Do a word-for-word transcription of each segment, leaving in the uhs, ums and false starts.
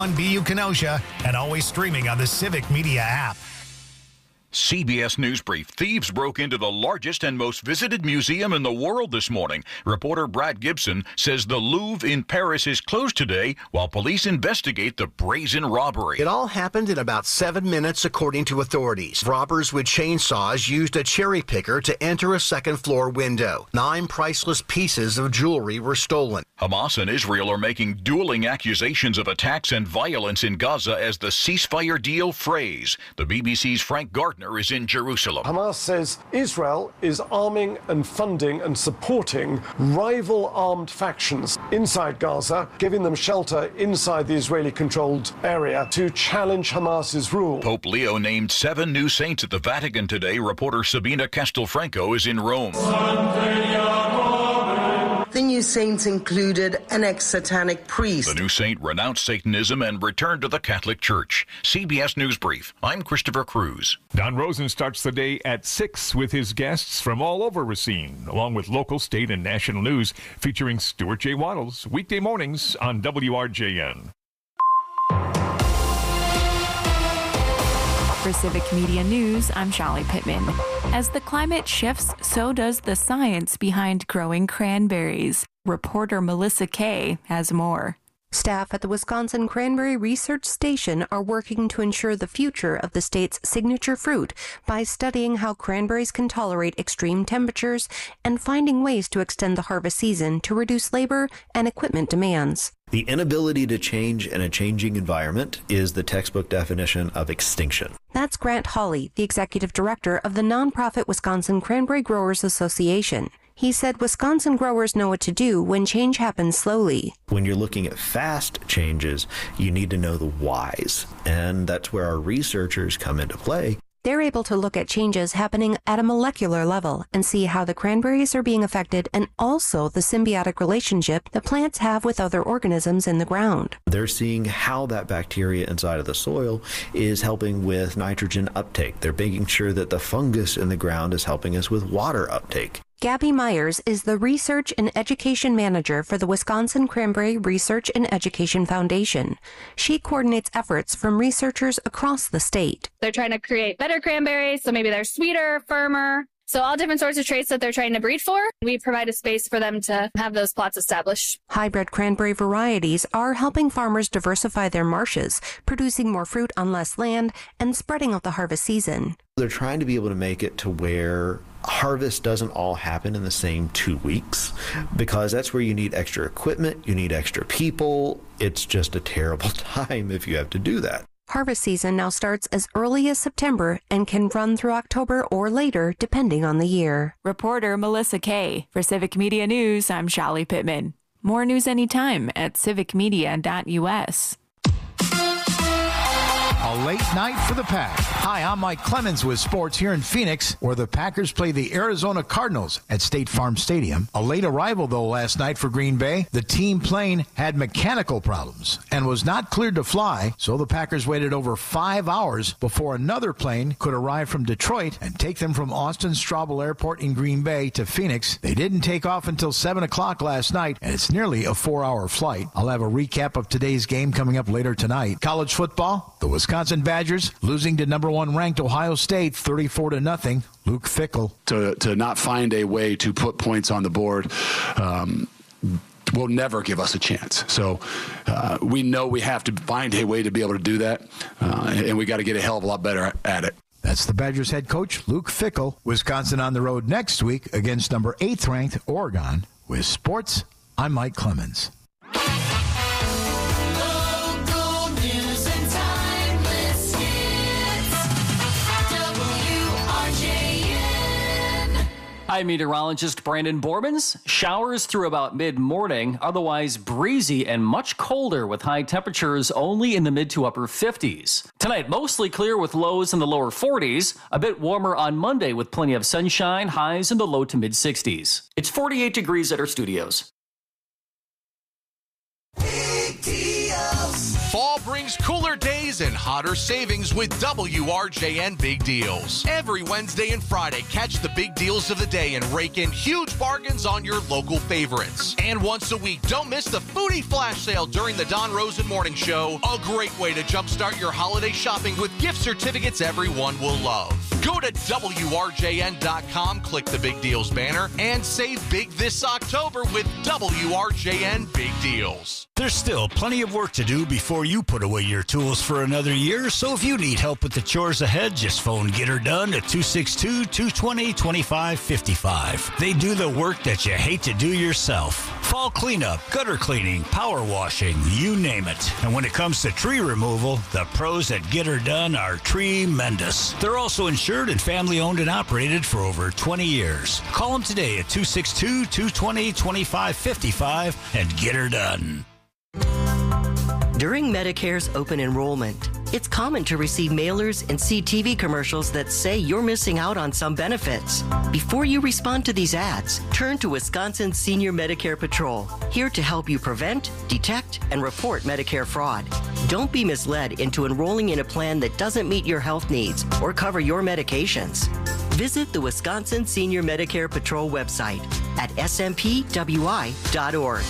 On B U Kenosha and always streaming on the Civic Media app. C B S News Brief. Thieves broke into the largest and most visited museum in the world this morning. Reporter Brad Gibson says the Louvre in Paris is closed today while police investigate the brazen robbery. It all happened in about seven minutes, according to authorities. Robbers with chainsaws used a cherry picker to enter a second floor window. Nine priceless pieces of jewelry were stolen. Hamas and Israel are making dueling accusations of attacks and violence in Gaza as the ceasefire deal frays. The B B C's Frank Gardner is in Jerusalem. Hamas says Israel is arming and funding and supporting rival armed factions inside Gaza, giving them shelter inside the Israeli-controlled area to challenge Hamas's rule. Pope Leo named seven new saints at the Vatican today. Reporter Sabina Castelfranco is in Rome. The new saints included an ex-satanic priest. The new saint renounced Satanism and returned to the Catholic Church. C B S News Brief. I'm Christopher Cruz. Don Rosen starts the day at six with his guests from all over Racine, along with local, state, and national news, featuring Stuart J. Waddles, weekday mornings on W R J N. For Civic Media News, I'm Shallie Pittman. As the climate shifts, so does the science behind growing cranberries. Reporter Melissa Kay has more. Staff at the Wisconsin Cranberry Research Station are working to ensure the future of the state's signature fruit by studying how cranberries can tolerate extreme temperatures and finding ways to extend the harvest season to reduce labor and equipment demands. The inability to change in a changing environment is the textbook definition of extinction. That's Grant Hawley, the executive director of the nonprofit Wisconsin Cranberry Growers Association. He said Wisconsin growers know what to do when change happens slowly. When you're looking at fast changes, you need to know the whys, and that's where our researchers come into play. They're able to look at changes happening at a molecular level and see how the cranberries are being affected and also the symbiotic relationship the plants have with other organisms in the ground. They're seeing how that bacteria inside of the soil is helping with nitrogen uptake. They're making sure that the fungus in the ground is helping us with water uptake. Gabby Myers is the Research and Education Manager for the Wisconsin Cranberry Research and Education Foundation. She coordinates efforts from researchers across the state. They're trying to create better cranberries, so maybe they're sweeter, firmer. So all different sorts of traits that they're trying to breed for. We provide a space for them to have those plots established. Hybrid cranberry varieties are helping farmers diversify their marshes, producing more fruit on less land and spreading out the harvest season. They're trying to be able to make it to where harvest doesn't all happen in the same two weeks, because that's where you need extra equipment, you need extra people. It's just a terrible time if you have to do that. Harvest season now starts as early as September and can run through October or later, depending on the year. Reporter Melissa Kay. For Civic Media News, I'm Shallie Pittman. More news anytime at civic media dot U S. A late night for the Pack. Hi, I'm Mike Clemens with sports here in Phoenix, where the Packers play the Arizona Cardinals at State Farm Stadium. A late arrival, though, last night for Green Bay. The team plane had mechanical problems and was not cleared to fly, so the Packers waited over five hours before another plane could arrive from Detroit and take them from Austin Straubel Airport in Green Bay to Phoenix. They didn't take off until seven o'clock last night, and it's nearly a four-hour flight. I'll have a recap of today's game coming up later tonight. College football, the Wisconsin Badgers losing to number one ranked Ohio State thirty-four to nothing. Luke Fickell. To, to not find a way to put points on the board um, will never give us a chance. So uh, we know we have to find a way to be able to do that, uh, and we got to get a hell of a lot better at it. That's the Badgers head coach, Luke Fickell. Wisconsin on the road next week against number eighth ranked Oregon. With sports, I'm Mike Clemens. Hi, meteorologist Brandon Bormans. Showers through about mid-morning, otherwise breezy and much colder with high temperatures only in the mid to upper fifties. Tonight, mostly clear with lows in the lower forties, a bit warmer on Monday with plenty of sunshine, highs in the low to mid sixties. It's forty-eight degrees at our studios. Fall brings cooler days and hotter savings with W R J N Big Deals. Every Wednesday and Friday, catch the big deals of the day and rake in huge bargains on your local favorites. And once a week, don't miss the Foodie Flash Sale during the Don Rosen Morning Show. A great way to jumpstart your holiday shopping with gift certificates everyone will love. Go to W R J N dot com, click the Big Deals banner, and save big this October with W R J N Big Deals. There's still plenty of work to do before you put away your tools for another year, so if you need help with the chores ahead, just phone Get Her Done at two six two, two two zero, two five five five. They do the work that you hate to do yourself. Fall cleanup, gutter cleaning, power washing, you name it. And when it comes to tree removal, the pros at Get Her Done are tremendous. They're also insured and family owned and operated for over twenty years. Call them today at two six two, two two zero, two five five five and Get Her Done. During Medicare's open enrollment, it's common to receive mailers and see T V commercials that say you're missing out on some benefits. Before you respond to these ads, turn to Wisconsin Senior Medicare Patrol, here to help you prevent, detect, and report Medicare fraud. Don't be misled into enrolling in a plan that doesn't meet your health needs or cover your medications. Visit the Wisconsin Senior Medicare Patrol website at s m p w i dot org.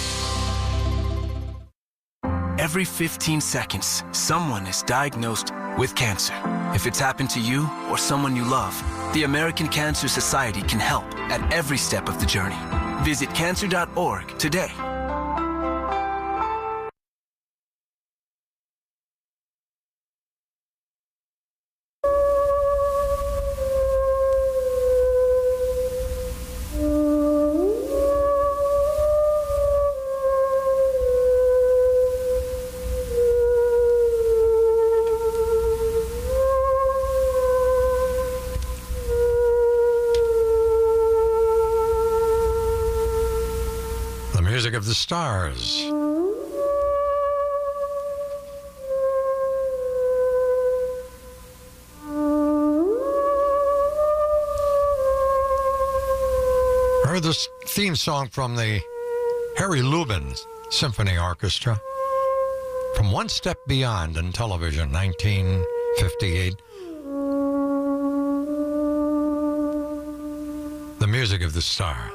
Every fifteen seconds, someone is diagnosed with cancer. If it's happened to you or someone you love, the American Cancer Society can help at every step of the journey. Visit cancer dot org today. Music of the Stars. Heard this theme song from the Harry Lubin Symphony Orchestra from One Step Beyond in television, nineteen fifty-eight. The Music of the Stars.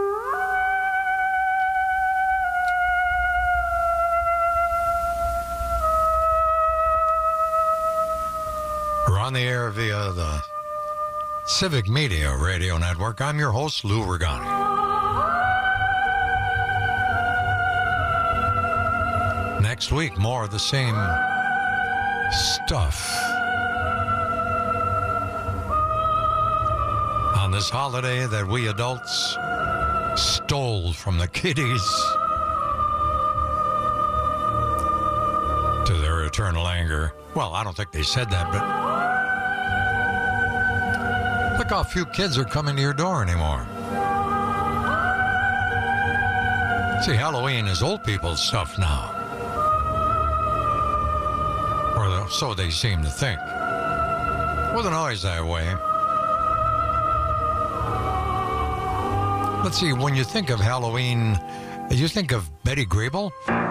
We're on the air via the Civic Media Radio Network. I'm your host, Lou Regani. Next week, more of the same stuff. On this holiday that we adults stole from the kiddies to their eternal anger. Well, I don't think they said that, but look how few kids are coming to your door anymore. See, Halloween is old people's stuff now. Or so they seem to think. Wasn't always that way. Let's see, when you think of Halloween, you think of Betty Grable?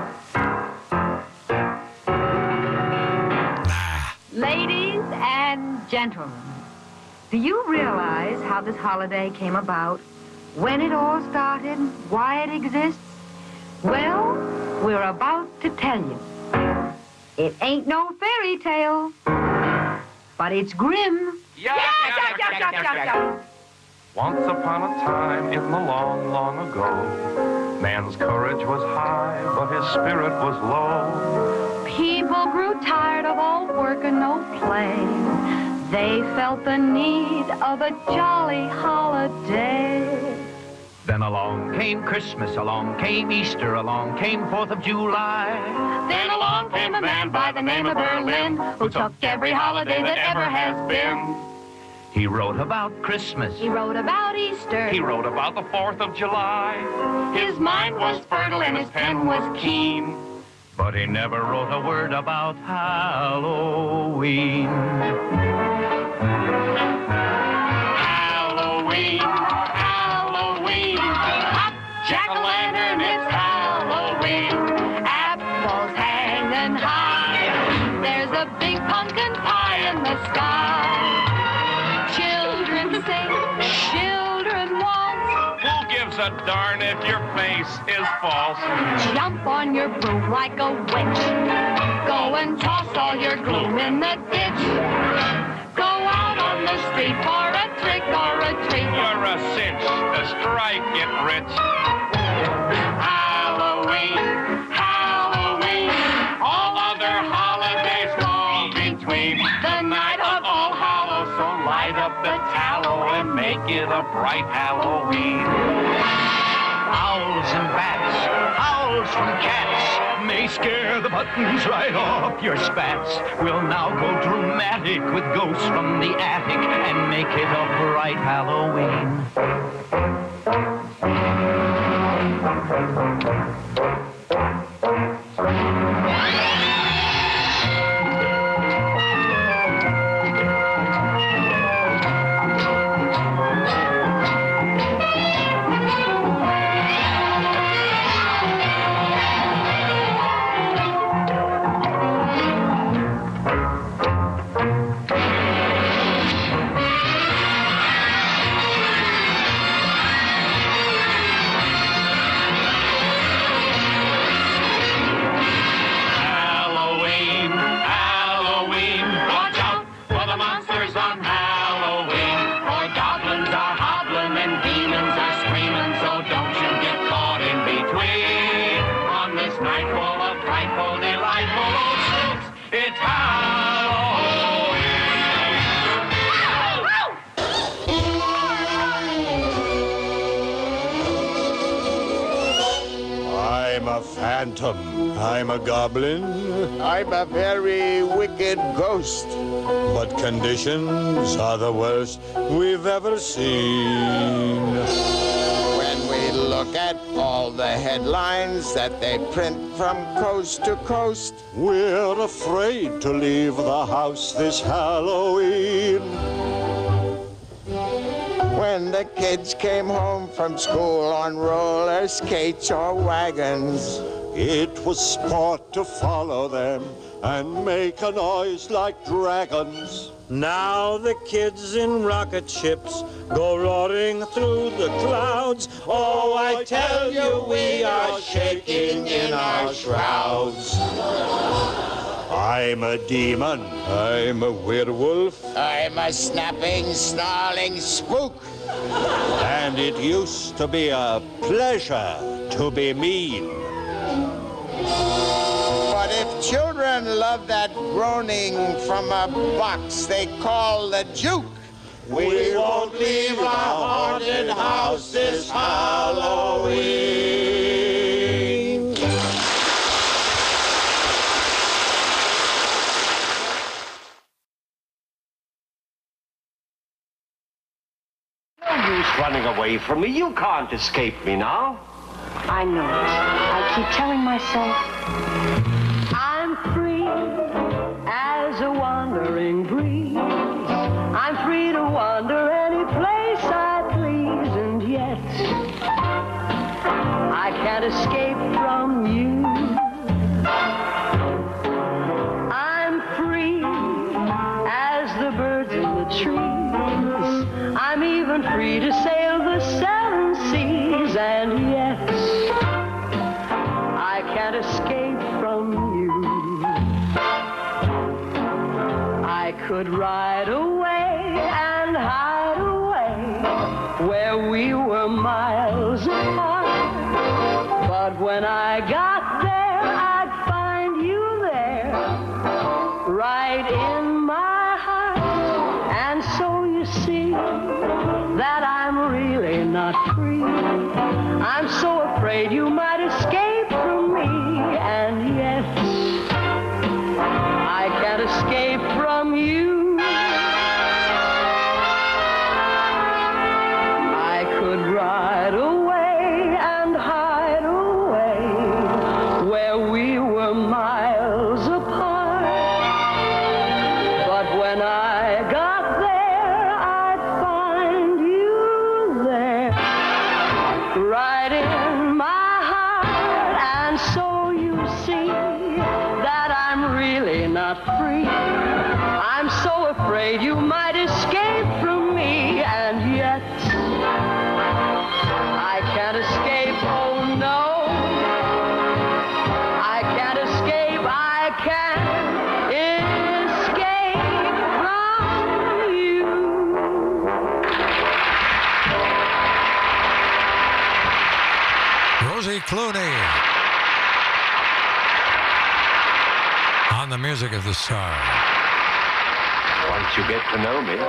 Ladies and gentlemen, do you realize how this holiday came about? When it all started? Why it exists? Well, we're about to tell you. It ain't no fairy tale, but it's grim. Yeah, yeah, yeah, yeah, yeah, yeah. Once upon a time in the long, long ago, man's courage was high, but his spirit was low. People grew tired of all work and no play. They felt the need of a jolly holiday. Then along came Christmas, along came Easter, along came Fourth of July. Then along came a man by the name of Berlin, who took every holiday that ever has been. He wrote about Christmas. He wrote about Easter. He wrote about the Fourth of July. His mind was fertile and his pen was keen. But he never wrote a word about Halloween. Halloween, Halloween. Hot jack-o'-lantern, it's Halloween. Apples hanging high. the sky. Children sing, children waltz. Who gives a darn if your face is false? Jump on your broom like a witch. Go and toss all your gloom in the ditch. Go out on the street for a trick or a treat. You're a cinch to strike it rich. Halloween, Halloween, all other holidays fall between. The night of All Hallows, so light up the tallow and make it a bright Halloween. Owls and bats, howls from cats, may scare the buttons right off your spats. We'll now go dramatic with ghosts from the attic and make it a bright Halloween. Phantom. I'm a goblin. I'm a very wicked ghost. But conditions are the worst we've ever seen. When we look at all the headlines that they print from coast to coast, we're afraid to leave the house this Halloween. When the kids came home from school on roller skates or wagons, it was sport to follow them and make a noise like dragons. Now the kids in rocket ships go roaring through the clouds. Oh, I tell you, we are shaking in our shrouds. I'm a demon. I'm a werewolf. I'm a snapping, snarling spook. And it used to be a pleasure to be mean. But if children love that groaning from a box they call the juke, we won't leave our haunted house this Halloween. No use running away from me. You can't escape me now. I know it. I keep telling myself, I'm free as a wandering breeze. I'm free to wander any place I please, and yet I can't escape from you. I'm free as the birds in the trees. I'm even free to sail the seven seas, and yet I can't escape from you. I could ride away and hide away where we were miles apart, but when I got there, I'd find you there, right in my heart. And so you see that I'm really not free. I'm so afraid you might escape from me, and yet I can't escape from you. I could ride away and hide away where we were miles apart, but when I got there, I'd find you there, right in my heart. And so you see that I'm really not not free. I'm so afraid you might escape from me, and yet I can't escape, oh no. I can't escape, I can't escape from you. Rosie Clooney on the music of the star. Once you get to know me.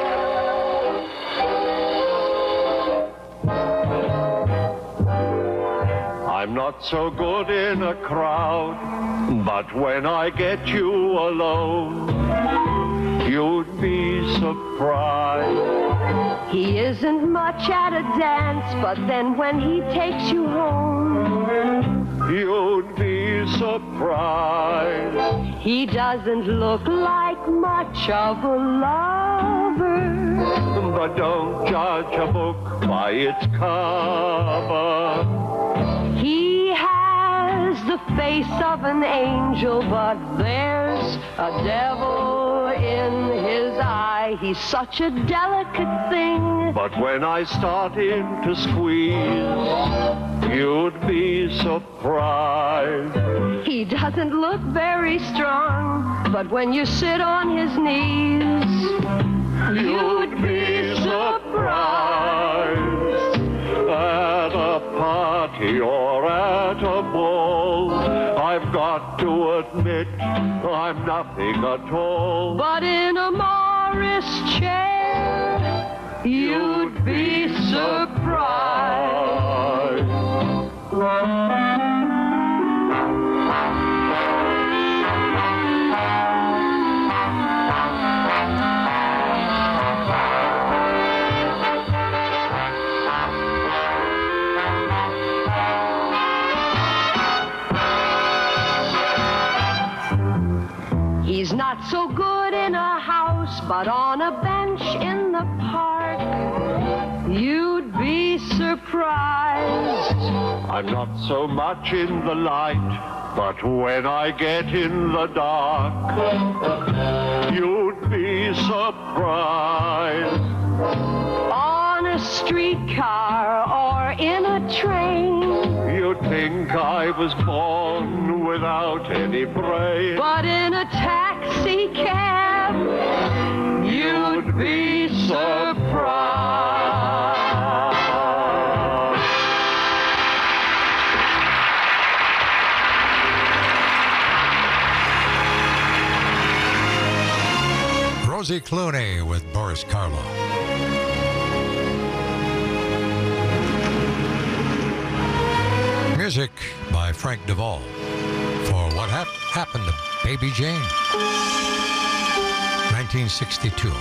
I'm not so good in a crowd, but when I get you alone, you'd be surprised. He isn't much at a dance, but then when he takes you home, you'd be surprised. He doesn't look like much of a lover, but don't judge a book by its cover. He has the face of an angel, but there's a devil in his eye. He's such a delicate thing. But when I start in to squeeze, you'd be surprised. He doesn't look very strong, but when you sit on his knees, you'd be surprised. At a party or at a ball, I've got to admit I'm nothing at all. But in a Morris chair, you'd be surprised. He's not so good in a house, but on a bench in the park, you'd be surprised. I'm not so much in the light, but when I get in the dark, you'd be surprised. On a streetcar or in a train, you'd think I was born without any brain. But in a taxi cab, you'd be surprised. Rosie Clooney with Boris Karloff. Music by Frank Duvall for What Hap- Happened to Baby Jane, nineteen sixty-two.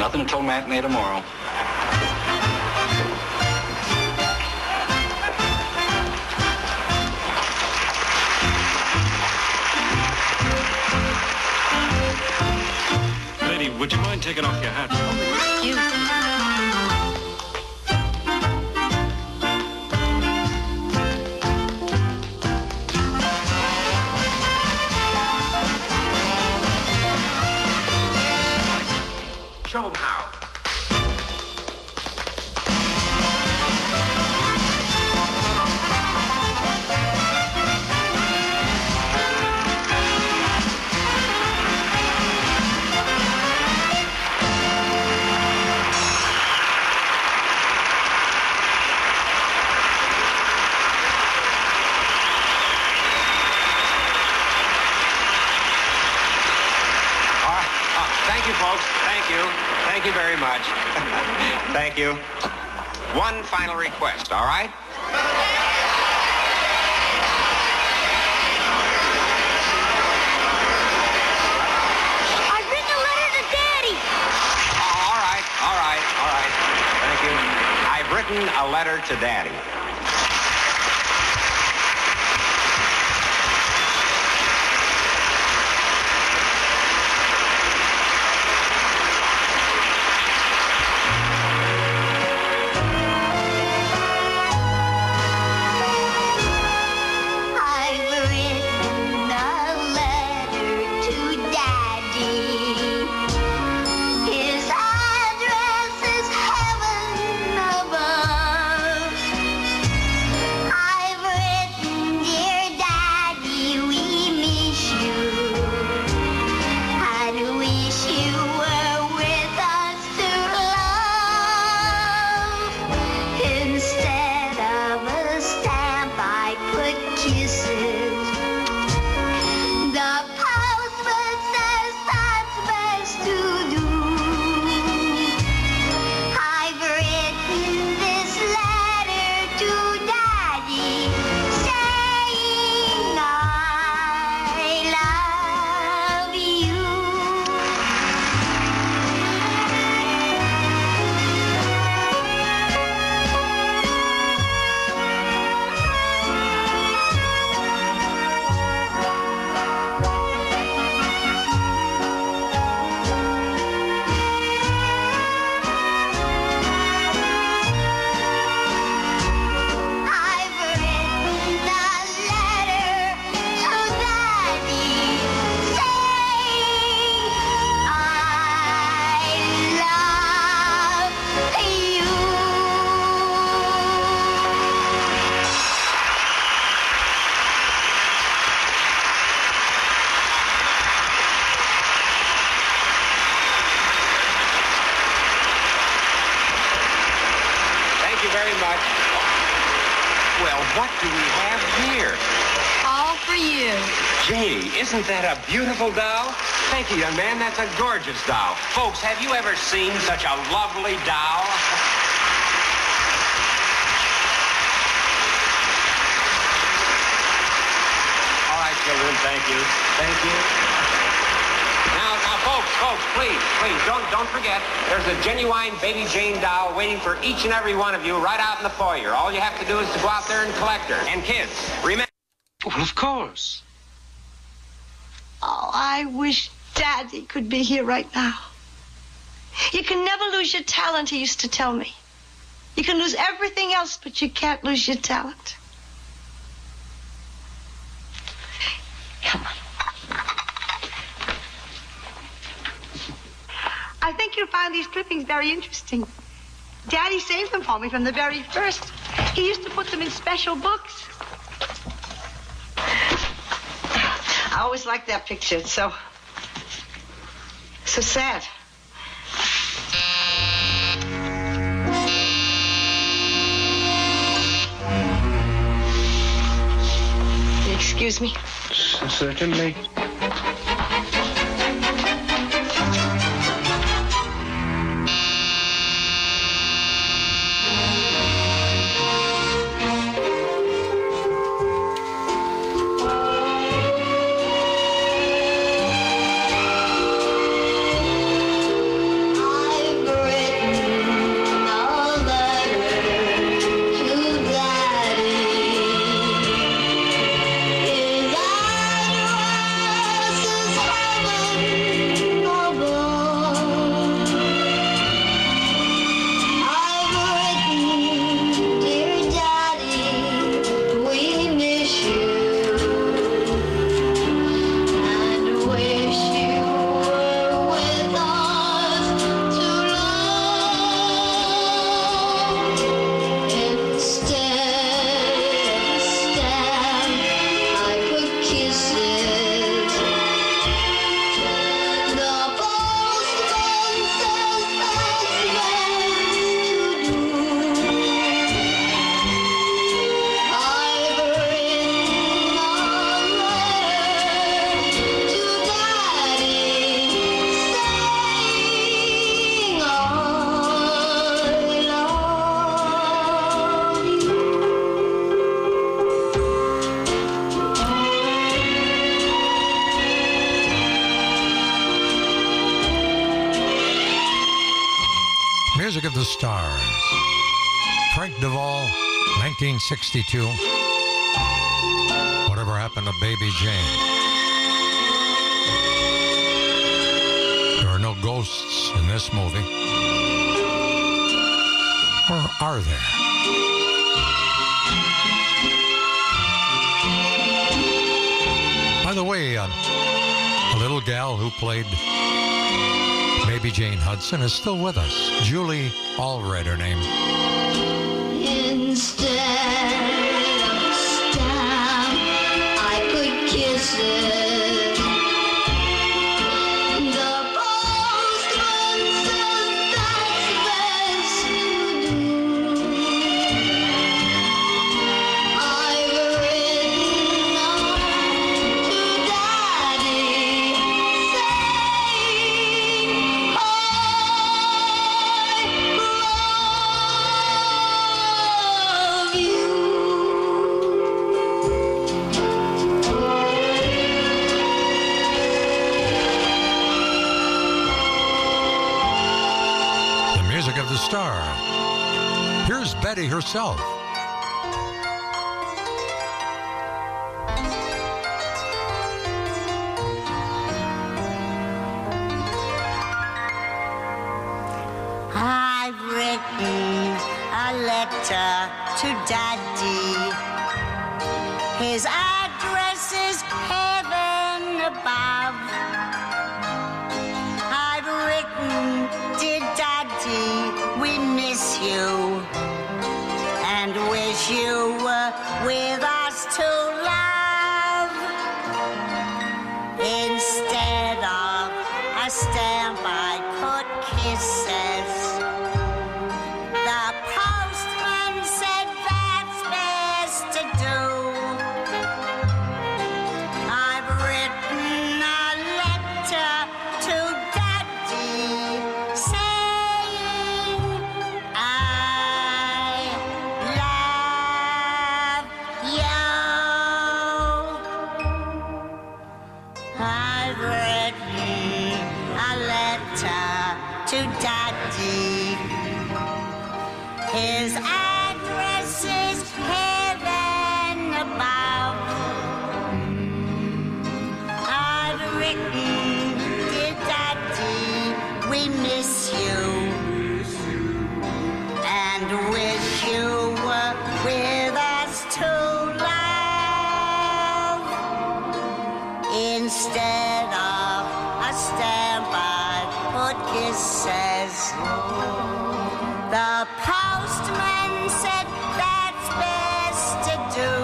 Nothing until matinee tomorrow. Lady, would you mind taking off your hat? Excuse me. Show them how. Thank you very much. Thank you. One final request, all right? I've written a letter to Daddy. Oh, all right, all right, all right. Thank you. I've written a letter to Daddy. Isn't that a beautiful doll? Thank you, young man. That's a gorgeous doll. Folks, have you ever seen such a lovely doll? All right, children. Thank you. Thank you. Now, now, folks, folks, please, please, don't, don't forget, there's a genuine Baby Jane doll waiting for each and every one of you right out in the foyer. All you have to do is to go out there and collect her. And kids, remember... Well, of course. Oh, I wish Daddy could be here right now. You can never lose your talent, he used to tell me. You can lose everything else, but you can't lose your talent. Come on. I think you'll find these clippings very interesting. Daddy saved them for me from the very first. He used to put them in special books. I always liked that picture. It's so, so sad. Excuse me? C- certainly. I've music of the stars. Frank Duvall, nineteen sixty-two. Whatever happened to Baby Jane? There are no ghosts in this movie. Or are there? By the way, uh, a little gal who played Baby Jane Hudson is still with us. Julie Allred, her name. Instead of a stamp, I could kiss it. The postman said that's best to do. I've written on to Daddy saying, of the star. Here's Betty herself. I've written a letter to Daddy. His address is heaven above. I've written, dear Daddy, we miss you and wish you were with us to love. Instead of a stamp, I put kisses. The postman said that's best to do. I've written a letter to Daddy saying I love you. I've written a letter to Daddy. His address is heaven above. I've written, dear Daddy, we miss you and wish you were with us to love. Instead of a stamp, I put kisses. The postman said that's best to do.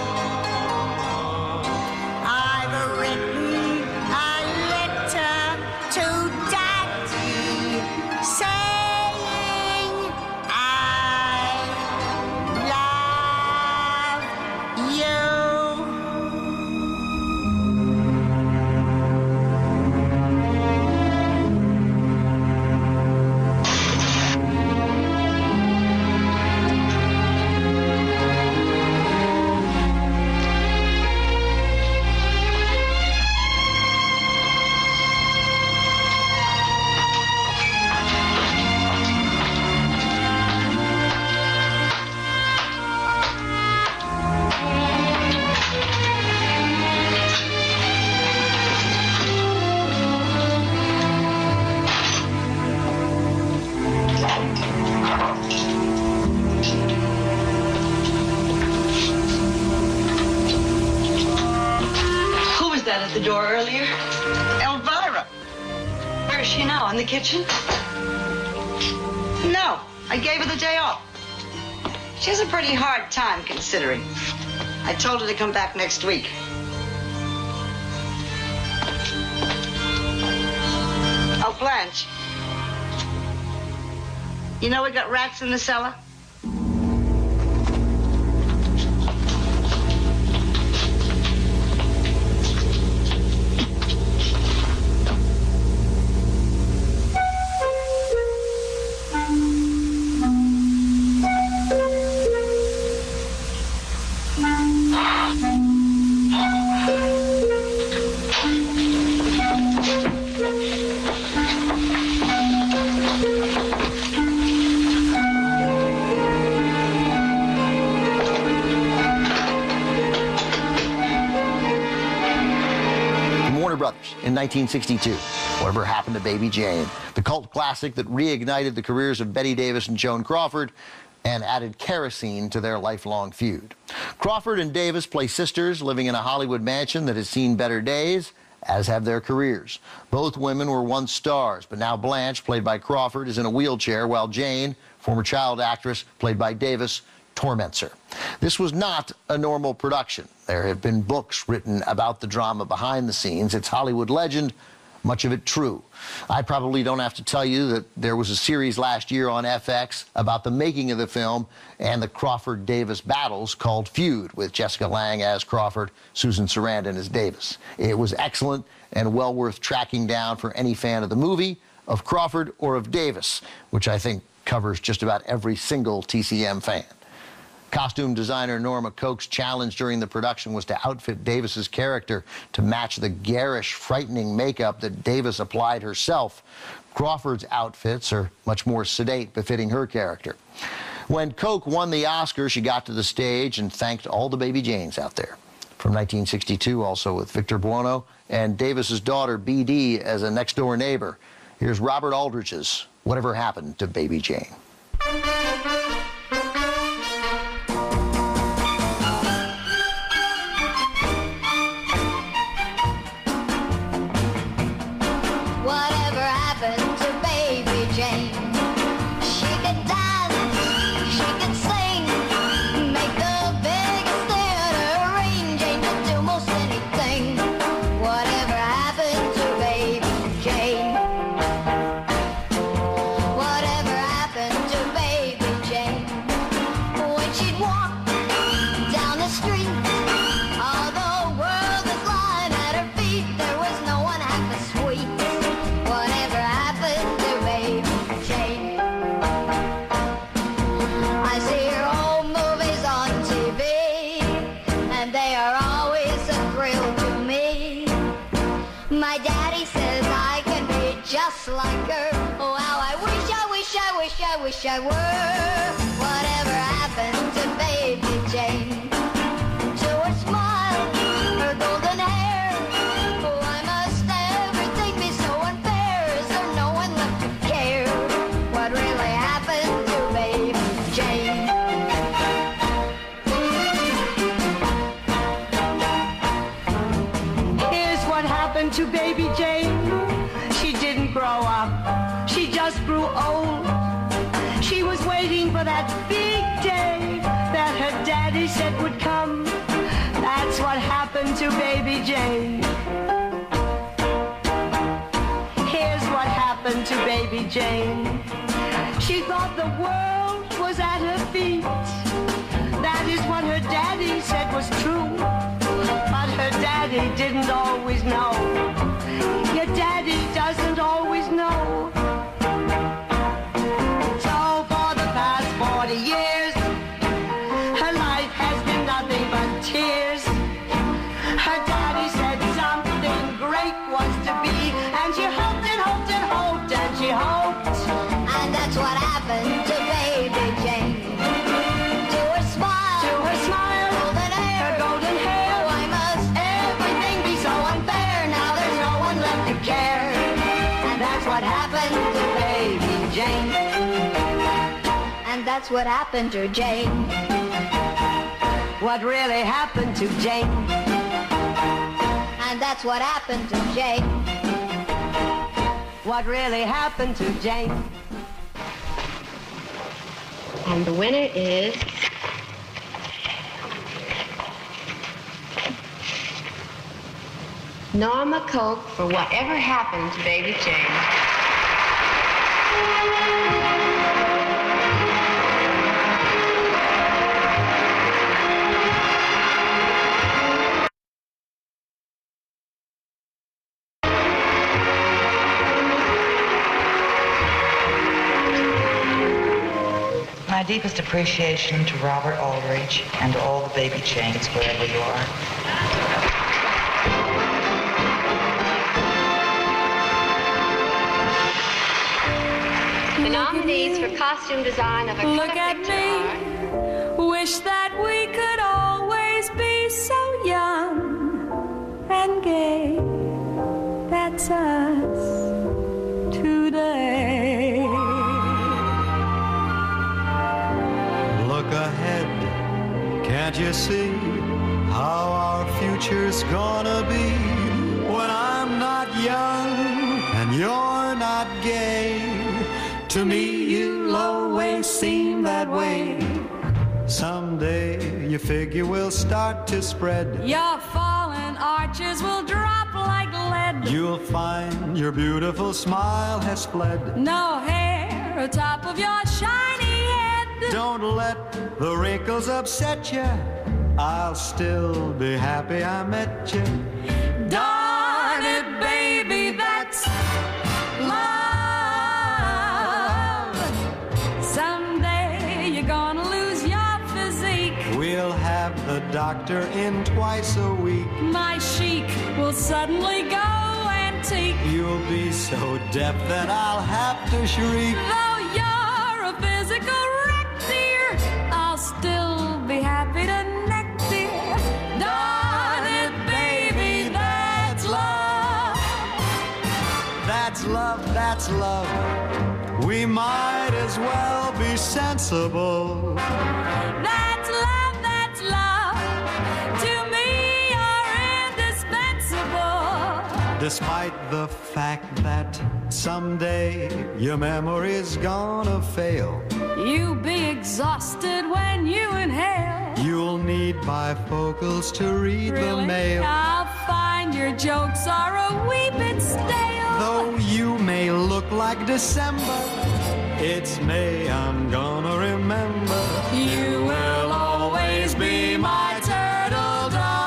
I've written a letter to Daddy saying I love you. Who was that at the door earlier? Elvira. Where is she now? In the kitchen? No, I gave her the day off. She has a pretty hard time considering. I told her to come back next week. Oh, Blanche. You know we got rats in the cellar? Brothers in nineteen sixty-two. Whatever Happened to Baby Jane? The cult classic that reignited the careers of Bette Davis and Joan Crawford and added kerosene to their lifelong feud. Crawford and Davis play sisters living in a Hollywood mansion that has seen better days, as have their careers. Both women were once stars, but now Blanche, played by Crawford, is in a wheelchair, while Jane, former child actress, played by Davis, torments her. This was not a normal production. There have been books written about the drama behind the scenes. It's Hollywood legend, much of it true. I probably don't have to tell you that there was a series last year on F X about the making of the film and the Crawford-Davis battles called Feud, with Jessica Lange as Crawford, Susan Sarandon as Davis. It was excellent and well worth tracking down for any fan of the movie, of Crawford, or of Davis, which I think covers just about every single T C M fan. Costume designer Norma Koch's challenge during the production was to outfit Davis's character to match the garish, frightening makeup that Davis applied herself. Crawford's outfits are much more sedate, befitting her character. When Koch won the Oscar, she got to the stage and thanked all the Baby Janes out there. From nineteen sixty-two, also with Victor Buono and Davis's daughter B D as a next-door neighbor. Here's Robert Aldrich's Whatever Happened to Baby Jane. I wish I were. Whatever happened to Baby Jane? To her smile, her golden hair. Oh, why must everything be so unfair? Is there no one left to care? What really happened to Baby Jane? Here's what happened to Baby Jane. She didn't grow up. She just grew old. She was waiting for that big day that her daddy said would come. That's what happened to Baby Jane. Here's what happened to Baby Jane. She thought the world was at her feet. That is what her daddy said was true. But her daddy didn't always know. Your daddy doesn't always know. Years, her life has been nothing but tears. Her daddy said something great was to be, and she hoped and hoped and hoped and she hoped. And that's what happened to Baby Jane. To her smile, to her smile, golden hair, her golden hair. Why must everything be so unfair? Now there's no one left to care. And that's what happened to Baby Jane. And that's what happened to Jane. What really happened to Jane? And that's what happened to Jane. What really happened to Jane? And the winner is Norma Koch for Whatever Happened to Baby Jane. My deepest appreciation to Robert Aldrich and to all the Baby Janes, wherever you are. The nominees for costume design of a Look at me, wish that we could always be so young and gay. us today. Look ahead, can't you see how our future's gonna be when I'm not young and you're not gay? To me, you'll always seem that way. Someday, you figure we'll start to spread. Your fallen arches will drop like lead. You'll find your beautiful smile has fled. No hair atop of your shiny head. Don't let the wrinkles upset you. I'll still be happy I met you. Darn it, baby, that's love. Someday you're gonna lose your physique. We'll have the doctor in twice a week. My chic will suddenly go antique. You'll be so deaf that I'll have to shriek. Though you're a physical wreck, dear, I'll still be happy to neck, dear. Darn it, baby, that's love. That's love, that's love. We might as well be sensible. That's love, that's love. To me, you're indispensable. Despite the fact that someday your memory's gonna fail. You'll be exhausted when you inhale. You'll need bifocals to read Really? the mail. I'll find your jokes are a wee bit stale. Though you may look like December, it's May I'm gonna remember. You will always be my turtle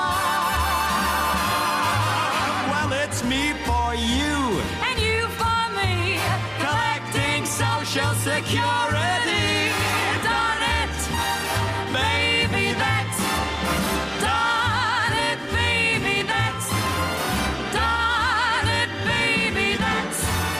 dove. Well, it's me for you, and you for me, collecting Social Security. Darn it, baby, that's darn it, baby, that's darn it, baby, that's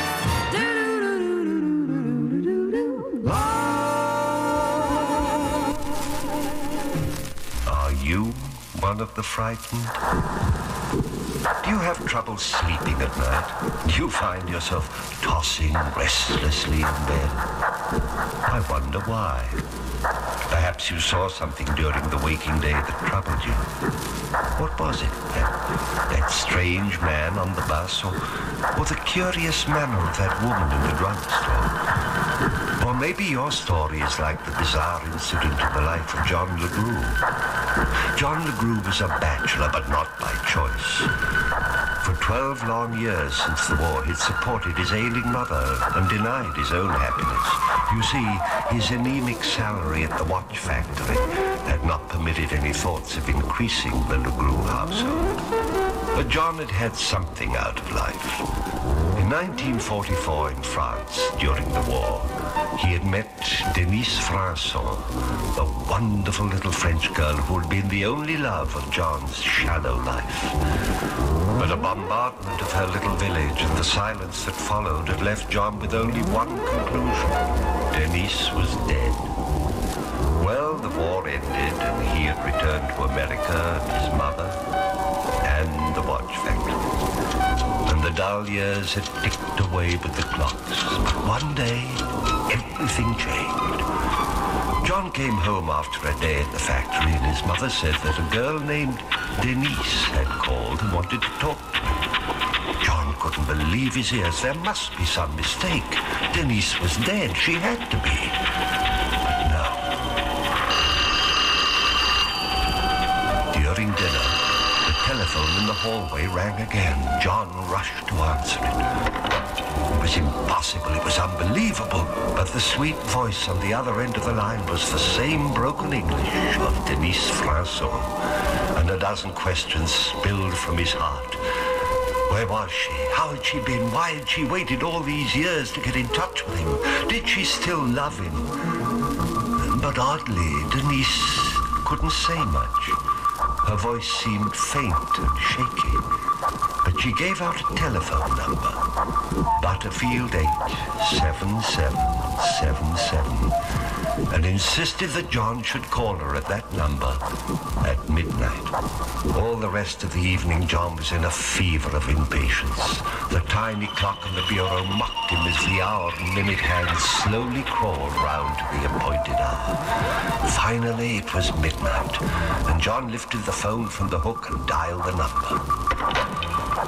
Are you one of the frightened? Do you have trouble sleeping at night? Do you find yourself tossing restlessly in bed? I wonder why. Perhaps you saw something during the waking day that troubled you. What was it? That, that strange man on the bus, or, or the curious manner of that woman in the drugstore? Or maybe your story is like the bizarre incident in the life of John LeGroux. John LeGroux was a bachelor, but not by choice. For twelve long years since the war, he'd supported his ailing mother and denied his own happiness. You see, his anemic salary at the watch factory had not permitted any thoughts of increasing the LeGroux household. But John had had something out of life. In nineteen forty-four in France, during the war, he had met Denise Franson, the wonderful little French girl who had been the only love of John's shallow life. But a bombardment of her little village and the silence that followed had left John with only one conclusion. Denise was dead. Well, the war ended and he had returned to America and his mother and the watch factory. And the dull years had ticked away with the clocks. But one day, everything changed. John came home after a day at the factory and his mother said that a girl named Denise had called and wanted to talk to him. John couldn't believe his ears. There must be some mistake. Denise was dead. She had to be. But no. During dinner, the telephone in the hallway rang again. John rushed to answer it. It was impossible. It was unbelievable. But the sweet voice on the other end of the line was the same broken English of Denise Franson. And a dozen questions spilled from his heart. Where was she? How had she been? Why had she waited all these years to get in touch with him? Did she still love him? But oddly, Denise couldn't say much. Her voice seemed faint and shaky. But she gave out a telephone number. Butterfield eight seven seven seven seven. And insisted that John should call her at that number at midnight. All the rest of the evening, John was in a fever of impatience. The tiny clock on the bureau mocked him as the hour and minute hands slowly crawled round to the appointed hour. Finally, it was midnight, and John lifted the phone from the hook and dialed the number.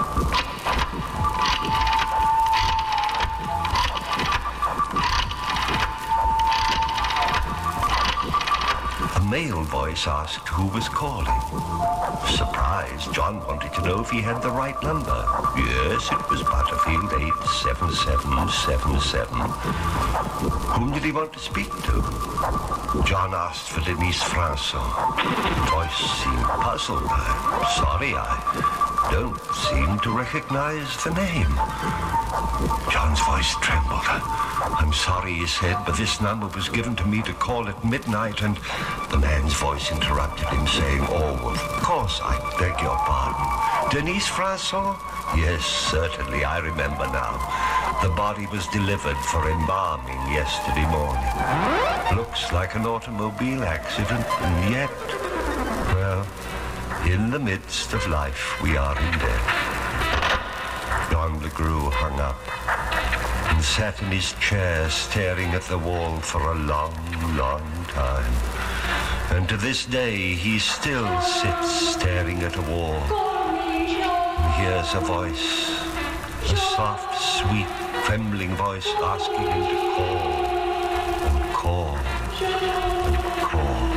A male voice asked who was calling. Surprised, John wanted to know if he had the right number. Yes, it was Butterfield eight seven seven seven seven. Whom did he want to speak to? John asked for Denise Franson. The voice seemed puzzled. I'm sorry, I don't seem to recognize the name. John's voice trembled. I'm sorry, he said, but this number was given to me to call at midnight, and the man's voice interrupted him, saying, oh, of course, I beg your pardon. Denise Franson? Yes, certainly, I remember now. The body was delivered for embalming yesterday morning. Looks like an automobile accident, and yet, well, in the midst of life, we are in death. John LeGroux hung up and sat in his chair staring at the wall for a long, long time. And to this day, he still sits staring at a wall and hears a voice, a soft, sweet, trembling voice asking him to call and call and call.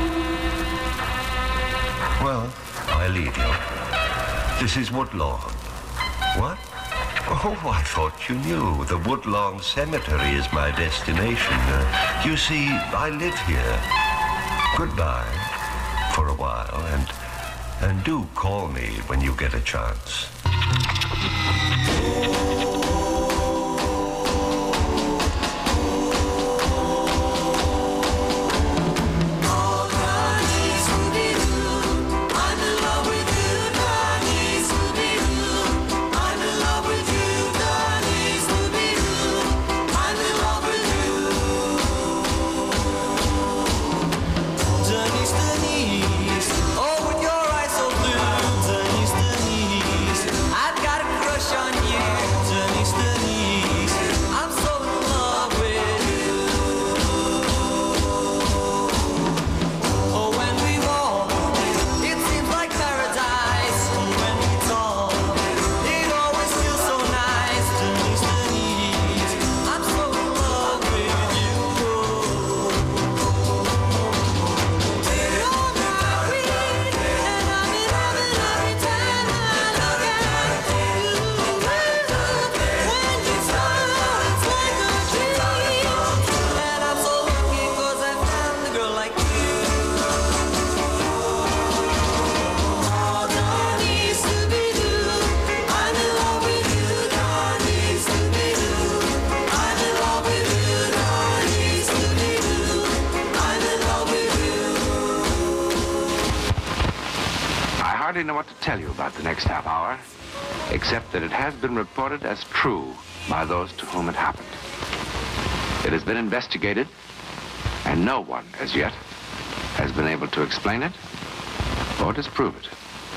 Well, I leave you. This is Woodlawn. What? Oh, I thought you knew. The Woodlawn Cemetery is my destination. Uh, you see, I live here. Goodbye for a while, and and do call me when you get a chance. I hardly know what to tell you about the next half hour, except that it has been reported as true by those to whom it happened. It has been investigated, and no one, as yet, has been able to explain it or disprove it.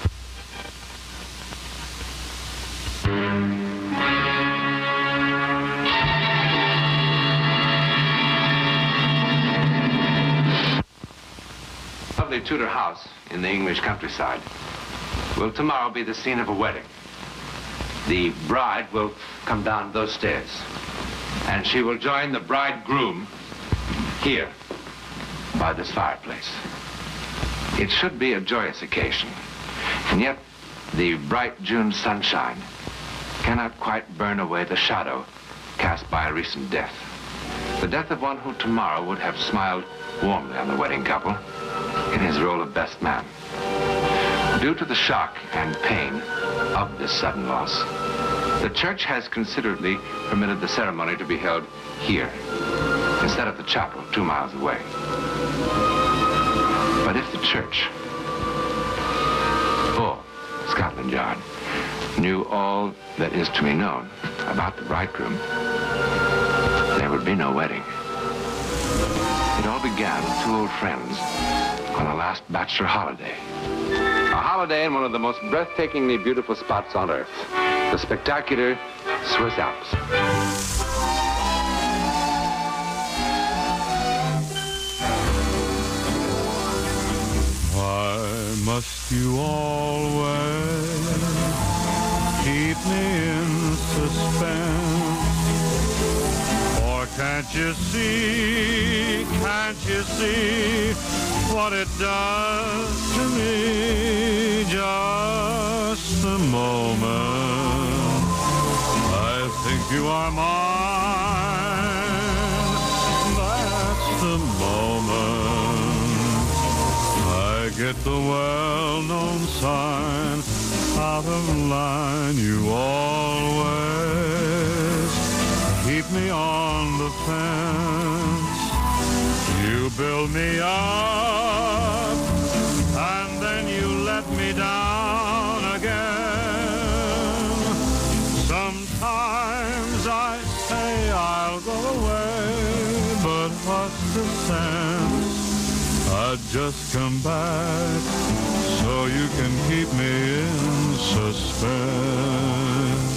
Lovely Tudor house in the English countryside will tomorrow be the scene of a wedding. The bride will come down those stairs, and she will join the bridegroom here by this fireplace. It should be a joyous occasion, and yet the bright June sunshine cannot quite burn away the shadow cast by a recent death. The death of one who tomorrow would have smiled warmly on the wedding couple in his role of best man. Due to the shock and pain of this sudden loss, the church has considerately permitted the ceremony to be held here, instead of the chapel two miles away. But if the church, or Scotland Yard, knew all that is to be known about the bridegroom, there would be no wedding. It all began with two old friends on a last bachelor holiday. A holiday in one of the most breathtakingly beautiful spots on earth, the spectacular Swiss Alps. Why must you always keep me in suspense? Or can't you see, can't you see what it does to me? Just a moment, I think you are mine. That's the moment I get the well-known sign. Out of line, you always keep me on the fence. You build me up, and then you let me down again. Sometimes I say I'll go away, but what's the sense? I'd just come back so you can keep me in suspense.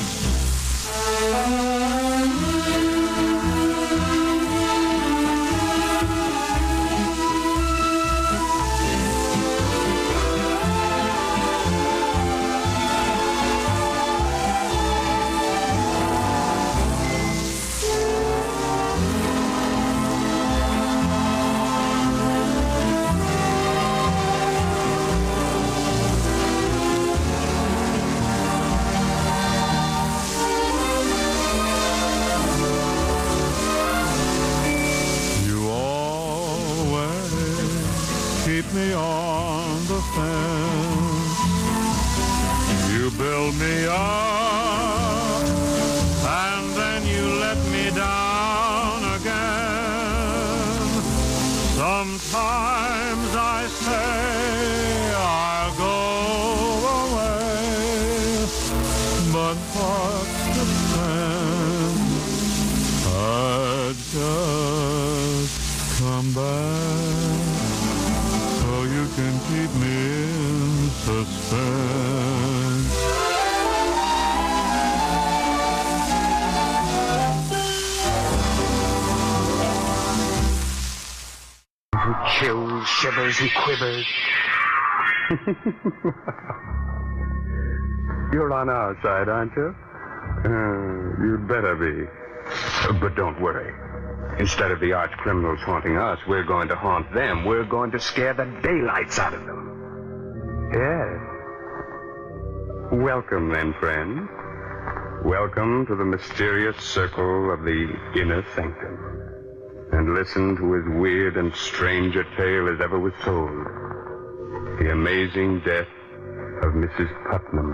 Keep me on the fence. You build me up, and then you let me down again. Sometimes I say I'll go away, but what's the sense? I'd just come back so you can keep me in suspense. He chills, shivers, he quivers. You're on our side, aren't you? Uh, you'd better be. Uh, but don't worry. Instead of the arch criminals haunting us, we're going to haunt them. We're going to scare the daylights out of them. Yes. Welcome, then, friend. Welcome to the mysterious circle of the inner sanctum. And listen to as weird and strange a tale as ever was told. The amazing death of Missus Putnam.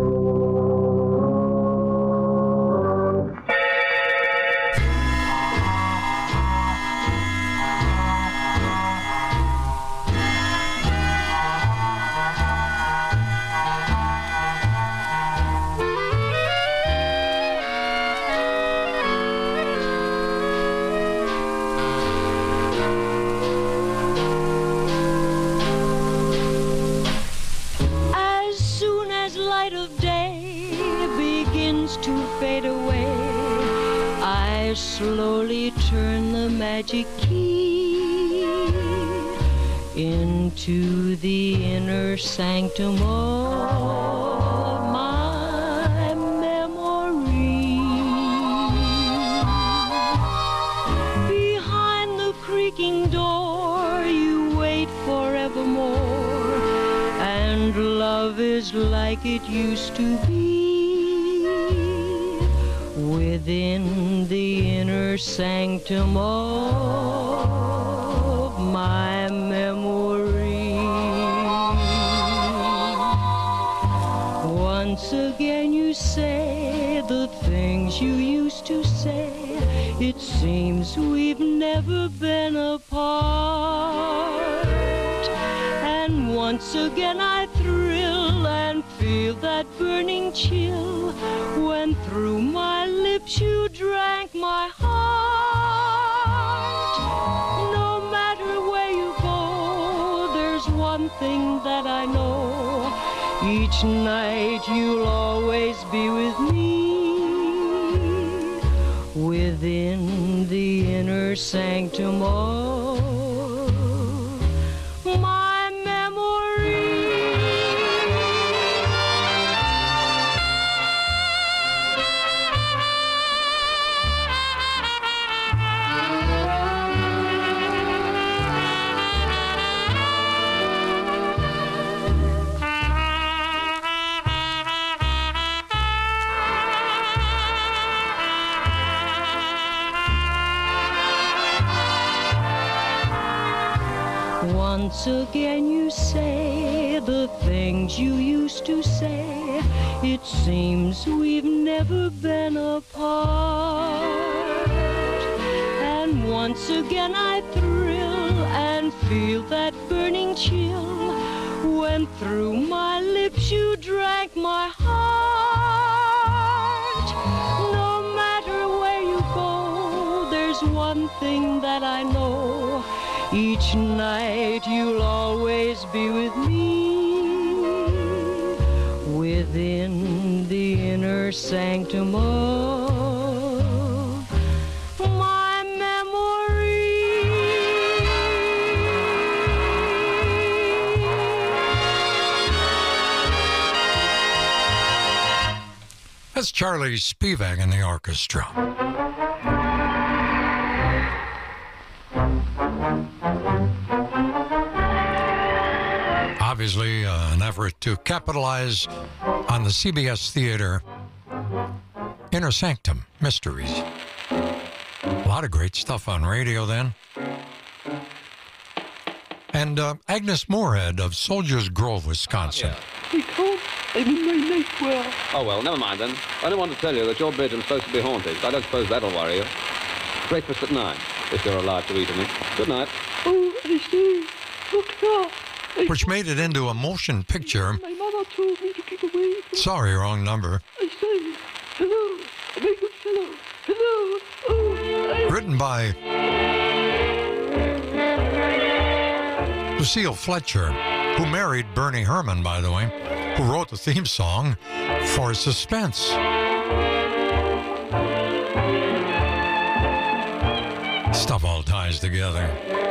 Slowly turn the magic key into the inner sanctum of my memory. Behind the creaking door you wait forevermore, and love is like it used to be. Within the inner sanctum of my memory. Once again you say the things you used to say. It seems we've never been apart. And once again I thrill and feel that burning chill when through my lips you drank my heart. No matter where you go, there's one thing that I know. Each night you'll always be with me. within the inner sanctum of my memory. Once again you say the things you used to say. It seems we've never been apart. And once again I thrill and feel that burning chill when through my lips you drank my heart. No matter where you go, there's one thing that I know. Each night you'll always be with me within the inner sanctum of my memory. That's Charlie Spivak in the orchestra. Obviously, uh, an effort to capitalize on the C B S Theater Inner Sanctum Mysteries. A lot of great stuff on radio then. And uh, Agnes Moorehead of Soldiers Grove, Wisconsin. They can't. They mean my night well. Oh, well, never mind then. I only want to tell you that your bedroom's supposed to be haunted. I don't suppose that'll worry you. Breakfast at nine, if you're alive to eat any. Good night. Oh, I see. Look now. Which made it into a motion picture. My mother told me to keep away from... Sorry, wrong number. I sang, hello, a very good fellow, hello, oh, I... Written by Lucille Fletcher, who married Bernie Herman, by the way, who wrote the theme song for Suspense. Stuff all ties together.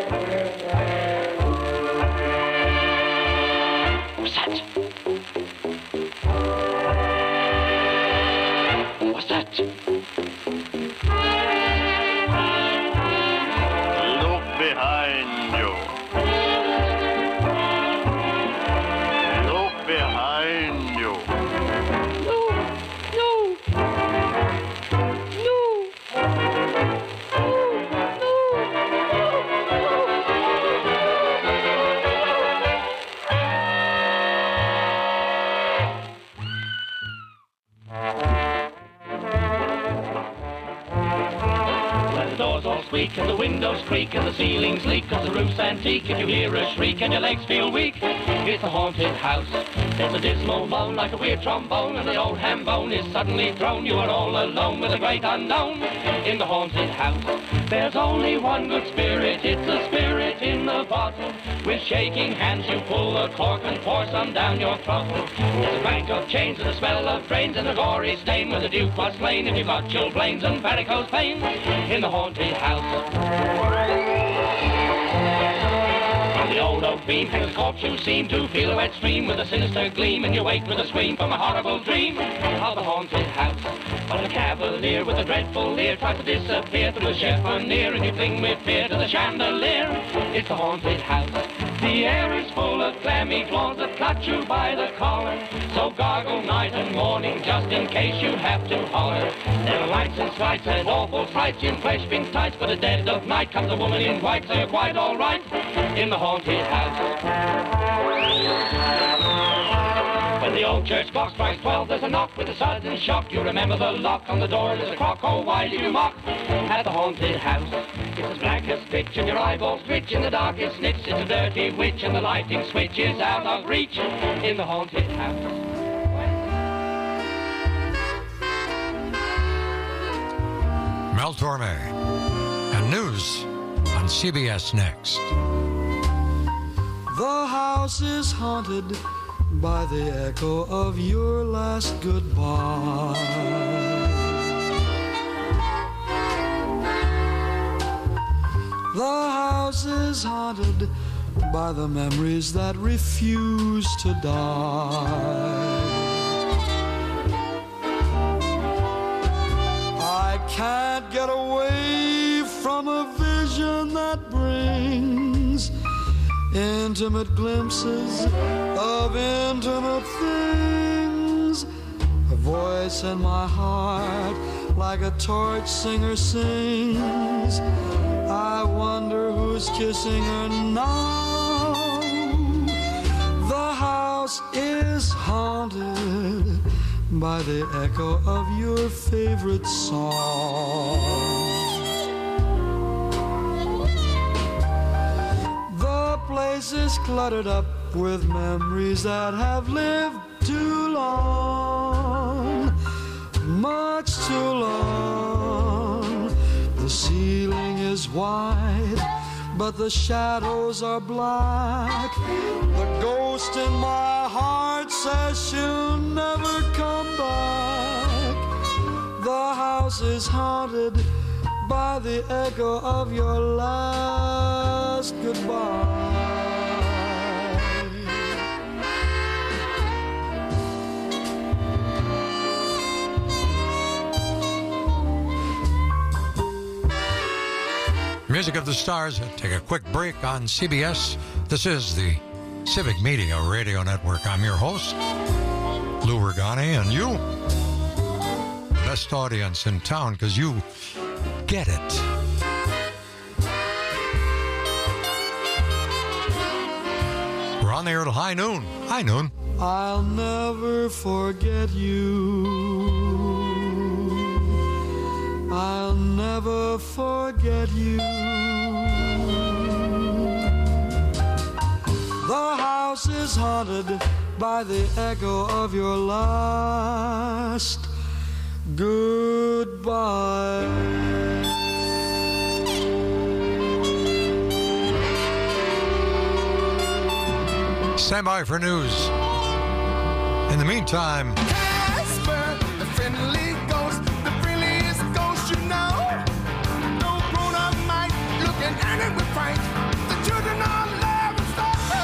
What's that? What's that? Look behind you. Look behind you. No, no, no, squeak and the windows creak and the ceilings leak cause the roof's antique. If you hear a shriek and your legs feel weak, it's a haunted house. There's a dismal moan like a weird trombone, and the old ham bone is suddenly thrown. You are all alone with a great unknown in the haunted house. There's only one good spirit, it's a spirit in the bottle. With shaking hands you pull the cork and pour some down your throttle. There's a clank of chains and the smell of drains and a gory stain where the Duke was slain. And you've got chilblains and varicose pain in the haunted house. From the old oak beam hangs a corpse you seem to feel a wet stream with a sinister gleam, and you wake with a scream from a horrible dream of the haunted house. But a cavalier with a dreadful leer tries to disappear through a chiffonier, and you cling with fear to the chandelier. It's the haunted house. The air is full of clammy claws that clutch you by the collar. So gargle night and morning just in case you have to holler. There are lights and slights and awful frights in flesh pink tights, but at dead of night comes a woman in white, so you're quite all right in the haunted house. When the old church clock strikes twelve, there's a knock with a sudden shock. You remember the lock on the door, there's a crock, oh why do you mock at the haunted house? It's as black as pitch and your eyeballs twitch in the darkest niche. It's a dirty witch and the lighting switch is out of reach in the haunted house. Mel Torme and news on C B S Next. The house is haunted by the echo of your last goodbye. house is haunted by the memories that refuse to die. I can't get away from a vision that brings intimate glimpses of intimate things. A voice in my heart like a torch singer sings. I wonder who's kissing her now. The house is haunted by the echo of your favorite song. The place is cluttered up with memories that have lived too long, much too long. The ceiling is wide, but the shadows are black. The ghost in my heart says she'll never come back. The house is haunted by the echo of your last goodbye. Music of the Stars. Take a quick break on C B S. This is the Civic Media Radio Network. I'm your host, Lou Regani, and you, best audience in town, because you get it. We're on the air till high noon. High noon. I'll never forget you. I'll never forget you. The house is haunted by the echo of your last goodbye. Stand by for news. In the meantime, Casper, the friendly ghost, the friendliest ghost you know. No grown-up might looking at it with fright. The children are laughing so.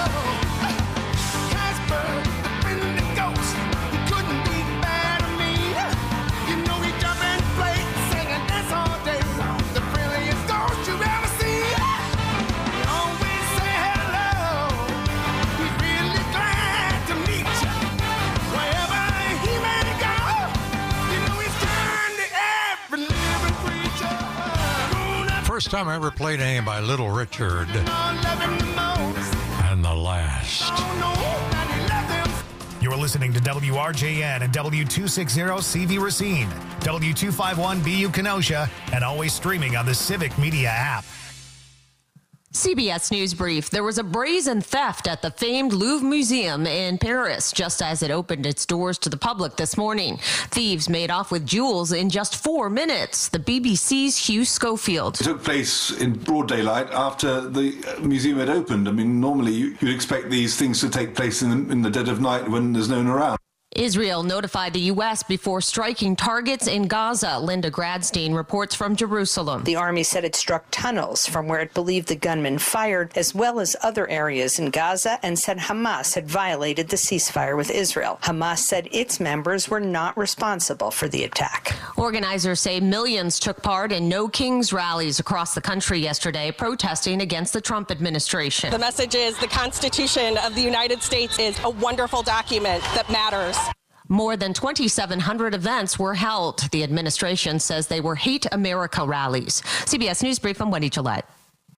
Casper, the friendly ghost, he couldn't be bad to me. You know he jump and play, sing and dance all day. The friendliest ghost you ever see. He always say hello. He's really glad to meet you. Wherever he may go, you know he's kind to every living creature. first time I ever played any by Little Richard and the Last. You're listening to W R J N and W two sixty C V Racine, W two fifty-one B U Kenosha, and always streaming on the Civic Media app. C B S News Brief. There was a brazen theft at the famed Louvre Museum in Paris just as it opened its doors to the public this morning. Thieves made off with jewels in just four minutes. The B B C's Hugh Schofield. It took place in broad daylight after the museum had opened. I mean, normally you'd expect these things to take place in the, in the dead of night when there's no one around. Israel notified the U S before striking targets in Gaza. Linda Gradstein reports from Jerusalem. The army said it struck tunnels from where it believed the gunman fired, as well as other areas in Gaza, and said Hamas had violated the ceasefire with Israel. Hamas said its members were not responsible for the attack. Organizers say millions took part in No Kings rallies across the country yesterday, protesting against the Trump administration. The message is the Constitution of the United States is a wonderful document that matters. More than twenty-seven hundred events were held. The administration says they were Hate America rallies. C B S News Brief, I'm Wendy Gillette.